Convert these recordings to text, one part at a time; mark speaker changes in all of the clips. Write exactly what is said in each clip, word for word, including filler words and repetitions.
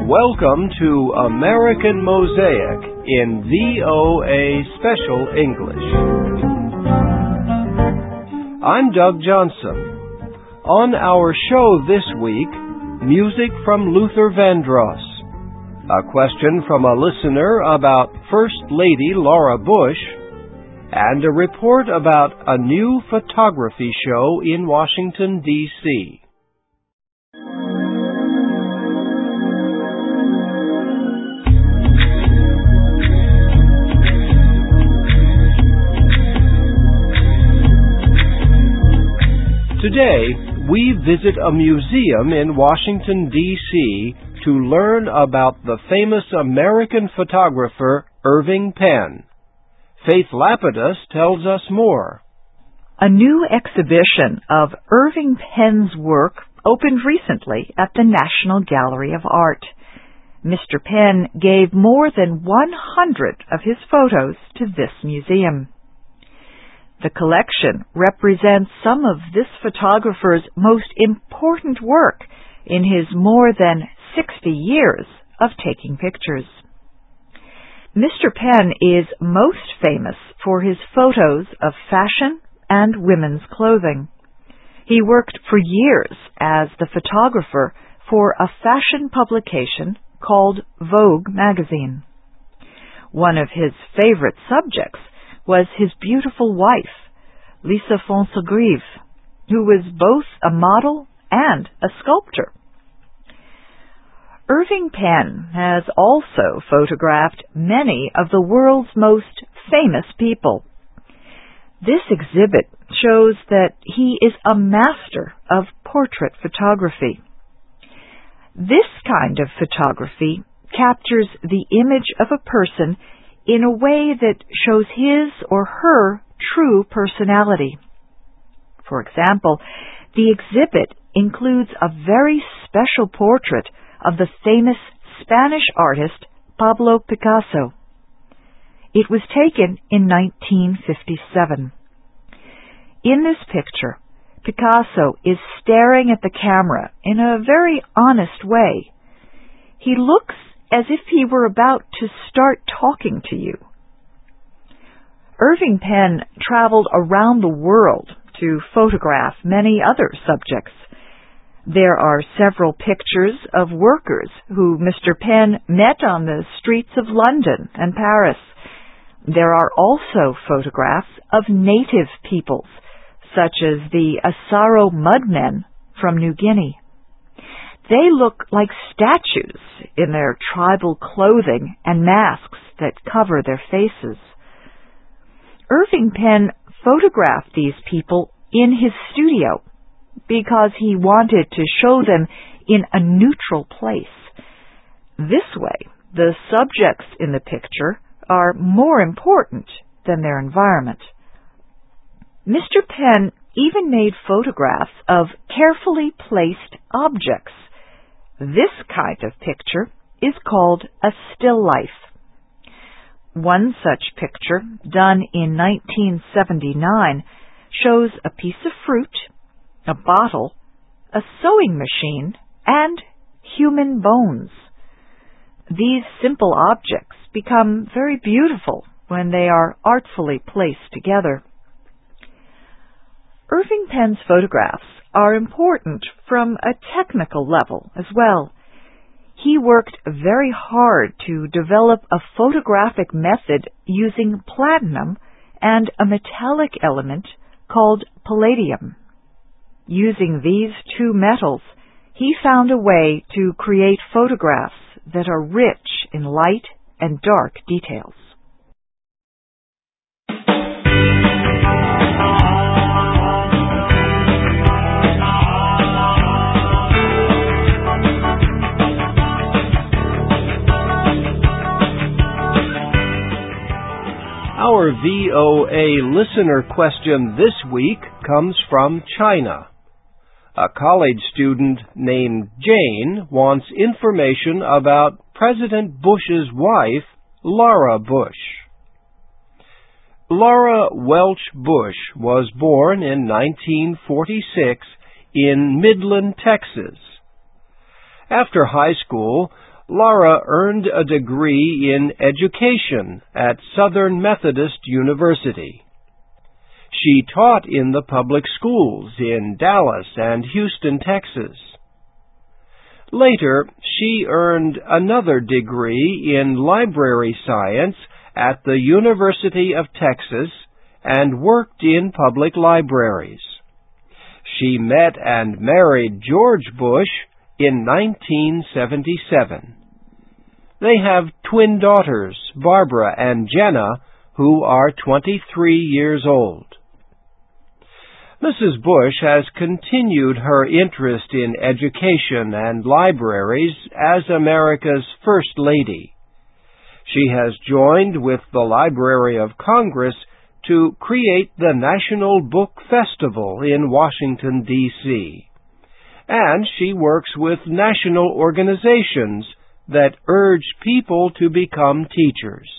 Speaker 1: Welcome to American Mosaic in V O A Special English. I'm Doug Johnson. On our show this week, music from Luther Vandross, a question from a listener about First Lady Laura Bush, and a report about a new photography show in Washington, D C Today, we visit a museum in Washington, D C to learn about the famous American photographer Irving Penn. Faith Lapidus tells us more.
Speaker 2: A new exhibition of Irving Penn's work opened recently at the National Gallery of Art. Mister Penn gave more than one hundred of his photos to this museum. The collection represents some of this photographer's most important work in his more than sixty years of taking pictures. Mister Penn is most famous for his photos of fashion and women's clothing. He worked for years as the photographer for a fashion publication called Vogue magazine. One of his favorite subjects was his beautiful wife, Lisa Foncegrive, who was both a model and a sculptor. Irving Penn has also photographed many of the world's most famous people. This exhibit shows that he is a master of portrait photography. This kind of photography captures the image of a person in a way that shows his or her true personality. For example, the exhibit includes a very special portrait of the famous Spanish artist Pablo Picasso. It was taken in nineteen fifty-seven. In this picture, Picasso is staring at the camera in a very honest way. He looks as if he were about to start talking to you. Irving Penn traveled around the world to photograph many other subjects. There are several pictures of workers who Mister Penn met on the streets of London and Paris. There are also photographs of native peoples, such as the Asaro Mudmen from New Guinea. They look like statues in their tribal clothing and masks that cover their faces. Irving Penn photographed these people in his studio because he wanted to show them in a neutral place. This way, the subjects in the picture are more important than their environment. Mister Penn even made photographs of carefully placed objects. This kind of picture is called a still life. One such picture, done in nineteen seventy-nine, shows a piece of fruit, a bottle, a sewing machine, and human bones. These simple objects become very beautiful when they are artfully placed together. Irving Penn's photographs are important from a technical level as well. He worked very hard to develop a photographic method using platinum and a metallic element called palladium. Using these two metals, he found a way to create photographs that are rich in light and dark details.
Speaker 1: Our V O A listener question this week comes from China. A college student named Jane wants information about President Bush's wife, Laura Bush. Laura Welch Bush was born in nineteen forty-six in Midland, Texas. After high school, Laura earned a degree in education at Southern Methodist University. She taught in the public schools in Dallas and Houston, Texas. Later, she earned another degree in library science at the University of Texas and worked in public libraries. She met and married George Bush in nineteen seventy-seven. They have twin daughters, Barbara and Jenna, who are twenty-three years old. Missus Bush has continued her interest in education and libraries as America's First Lady. She has joined with the Library of Congress to create the National Book Festival in Washington, D C, and she works with national organizations that urge people to become teachers.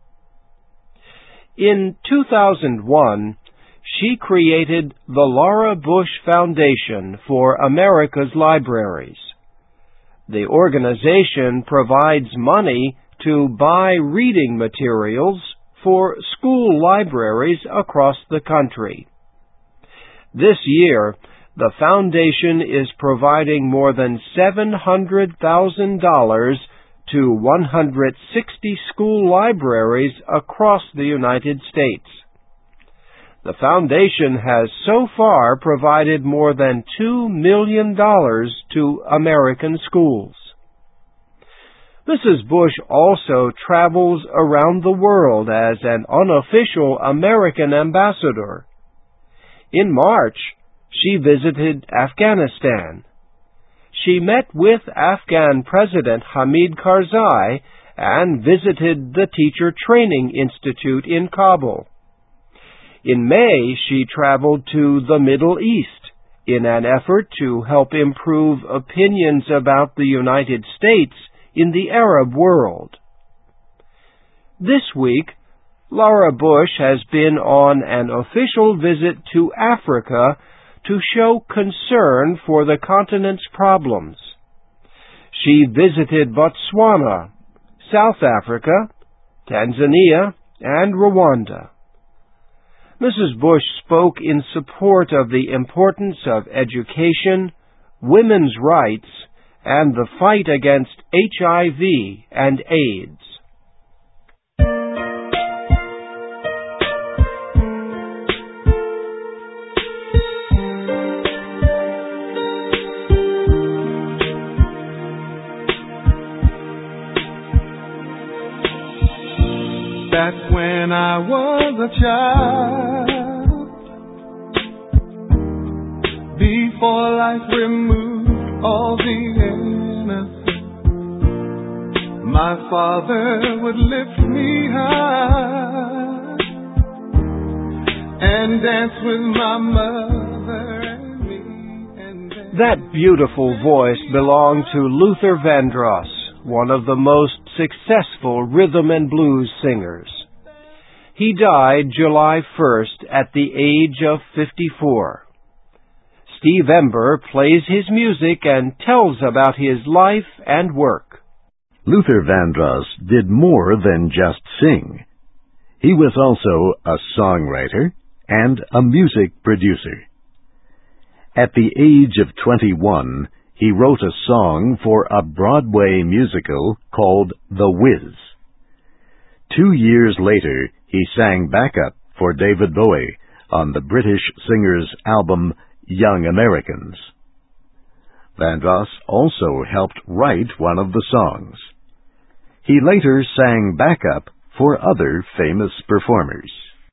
Speaker 1: In two thousand one, she created the Laura Bush Foundation for America's Libraries. The organization provides money to buy reading materials for school libraries across the country. This year, the foundation is providing more than seven hundred thousand dollars to one hundred sixty school libraries across the United States. The foundation has so far provided more than two million dollars to American schools. Missus Bush also travels around the world as an unofficial American ambassador. In March, she visited Afghanistan. She met with Afghan President Hamid Karzai and visited the Teacher Training Institute in Kabul. In May, she traveled to the Middle East in an effort to help improve opinions about the United States in the Arab world. This week, Laura Bush has been on an official visit to Africa to show concern for the continent's problems. She visited Botswana, South Africa, Tanzania, and Rwanda. Missus Bush spoke in support of the importance of education, women's rights, and the fight against H I V and AIDS.
Speaker 3: Back when I was a child, before life removed all the innocence, my father would lift me high and dance with my mother and me. And
Speaker 1: that beautiful voice belonged to Luther Vandross, one of the most successful rhythm and blues singers. He died July first at the age of fifty-four. Steve Ember plays his music and tells about his life and work.
Speaker 4: Luther Vandross did more than just sing. He was also a songwriter and a music producer. At the age of twenty-one, he wrote a song for a Broadway musical called The Wiz. Two years later, he sang backup for David Bowie on the British singer's album Young Americans. Vandross also helped write one of the songs. He later sang backup for other famous performers.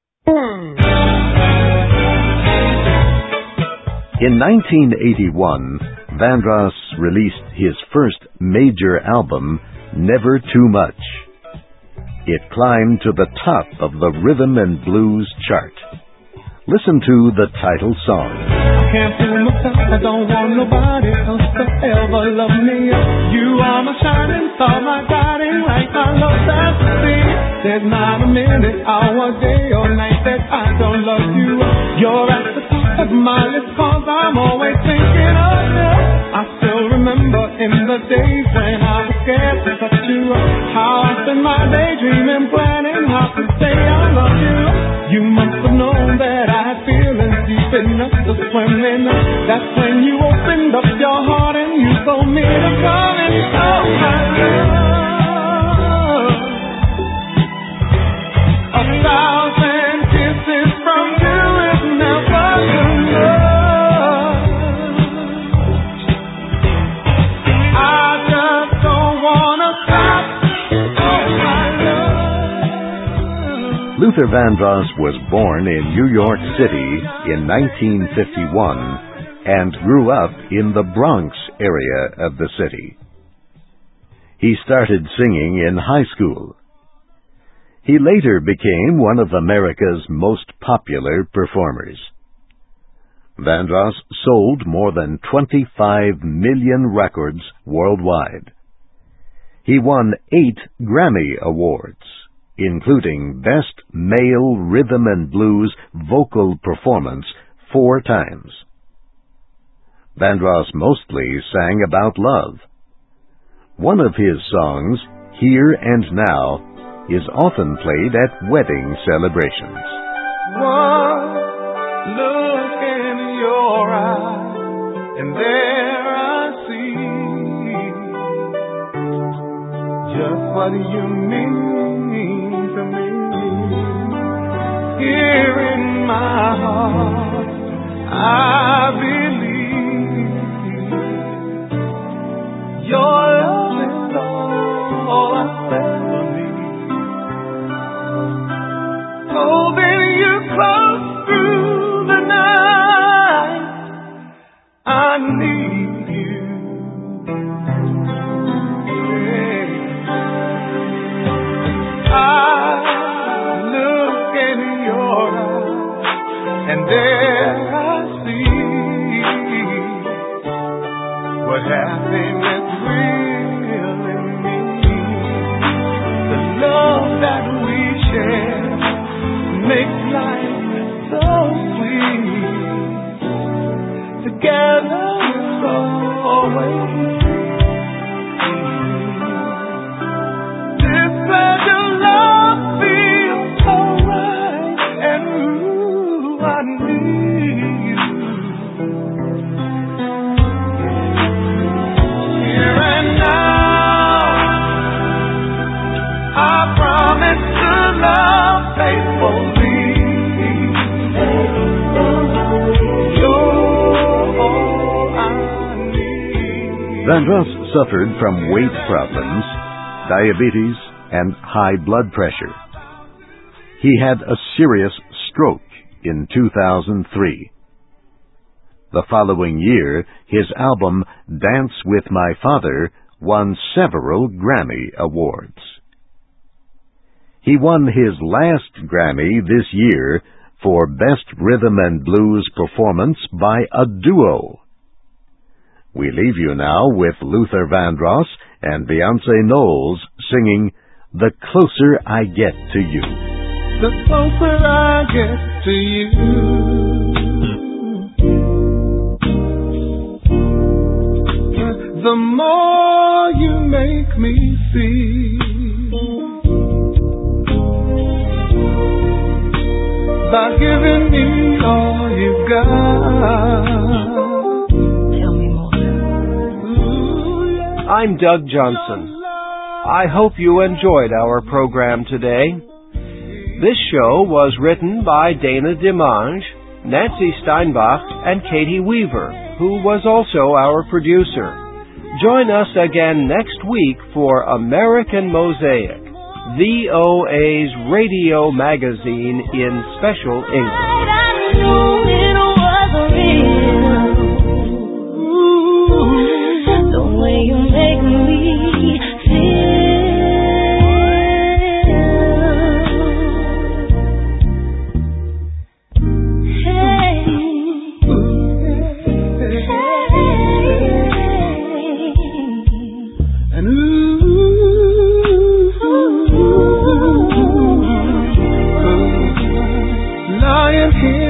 Speaker 4: In nineteen eighty-one, Vandross released his first major album, Never Too Much. It climbed to the top of the rhythm and blues chart. Listen to the title song.
Speaker 3: I can't fool myself, I don't want nobody else to ever love me. You are my shining star, my guiding light, my love that's the thing. There's not a minute, hour, day, or night that I don't love you. You're at the top of my list, cause I'm always thinking of you. I still remember remember in the days when I was scared to touch you. How I spent my day dreaming, planning how to say I love you. You must have known that I had feelings deep enough to swim in. That's when you opened up your heart and you told me to come and show my love. A thousand kisses from you is never enough.
Speaker 4: Luther Vandross was born in New York City in nineteen fifty-one and grew up in the Bronx area of the city. He started singing in high school. He later became one of America's most popular performers. Vandross sold more than twenty-five million records worldwide. He won eight Grammy Awards, including Best Male Rhythm and Blues Vocal Performance four times. Vandross mostly sang about love. One of his songs, Here and Now, is often played at wedding celebrations.
Speaker 3: One look in your eyes, and there I see just what you mean to me. Here in my heart, I believe your love is all I'll ever need. Holding you close through the night, I need you. Yeah. I look in your eyes, and there I see what happiness really means. The love that we share makes life so sweet. Together we'll always this special love feels so right, and ooh, I need you. Here and now, I promise to love faithfully. You're all I need.
Speaker 4: Vandross suffered from weight problems, diabetes, and high blood pressure. He had a serious stroke in two thousand three. The following year, his album Dance with My Father won several Grammy Awards. He won his last Grammy this year for Best Rhythm and Blues Performance by a Duo. We leave you now with Luther Vandross and Beyonce Knowles singing The Closer I Get to You.
Speaker 3: The closer I get to you, the more you make me see. By giving me all you've got.
Speaker 2: Tell me more.
Speaker 3: Ooh, yeah.
Speaker 1: I'm Doug Johnson. I hope you enjoyed our program today. This show was written by Dana Dimanche, Nancy Steinbach, and Katie Weaver, who was also our producer. Join us again next week for American Mosaic, V O A's radio magazine in special English.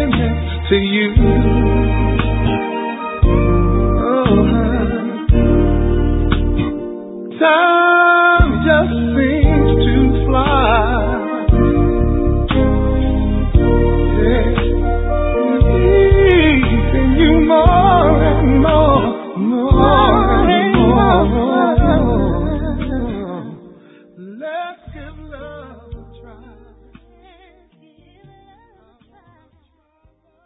Speaker 3: To you, oh, Time just seems to fly.